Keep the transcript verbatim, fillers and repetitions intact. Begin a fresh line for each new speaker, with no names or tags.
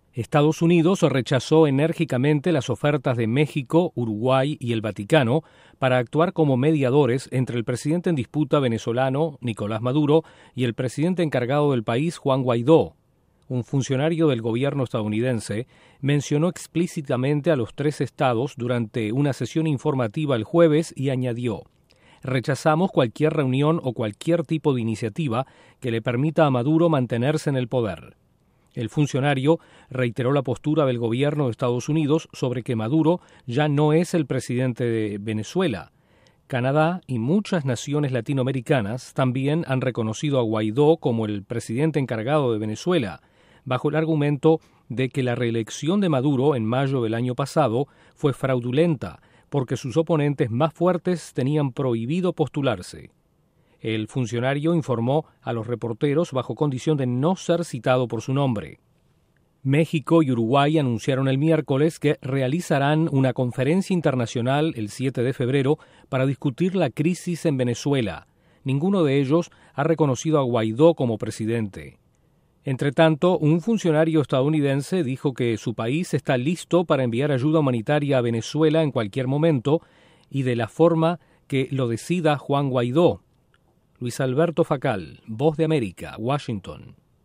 Estados Unidos rechazó enérgicamente las ofertas de México, Uruguay y el Vaticano para actuar como mediadores entre el presidente en disputa venezolano, Nicolás Maduro, y el presidente encargado del país, Juan Guaidó. Un funcionario del gobierno estadounidense mencionó explícitamente a los tres estados durante una sesión informativa el jueves y añadió: «Rechazamos cualquier reunión o cualquier tipo de iniciativa que le permita a Maduro mantenerse en el poder». El funcionario reiteró la postura del gobierno de Estados Unidos sobre que Maduro ya no es el presidente de Venezuela. Canadá y muchas naciones latinoamericanas también han reconocido a Guaidó como el presidente encargado de Venezuela, bajo el argumento de que la reelección de Maduro en mayo del año pasado fue fraudulenta porque sus oponentes más fuertes tenían prohibido postularse. El funcionario informó a los reporteros bajo condición de no ser citado por su nombre. México y Uruguay anunciaron el miércoles que realizarán una conferencia internacional el siete de febrero para discutir la crisis en Venezuela. Ninguno de ellos ha reconocido a Guaidó como presidente. Entretanto, un funcionario estadounidense dijo que su país está listo para enviar ayuda humanitaria a Venezuela en cualquier momento y de la forma que lo decida Juan Guaidó. Luis Alberto Facal, Voz de América, Washington.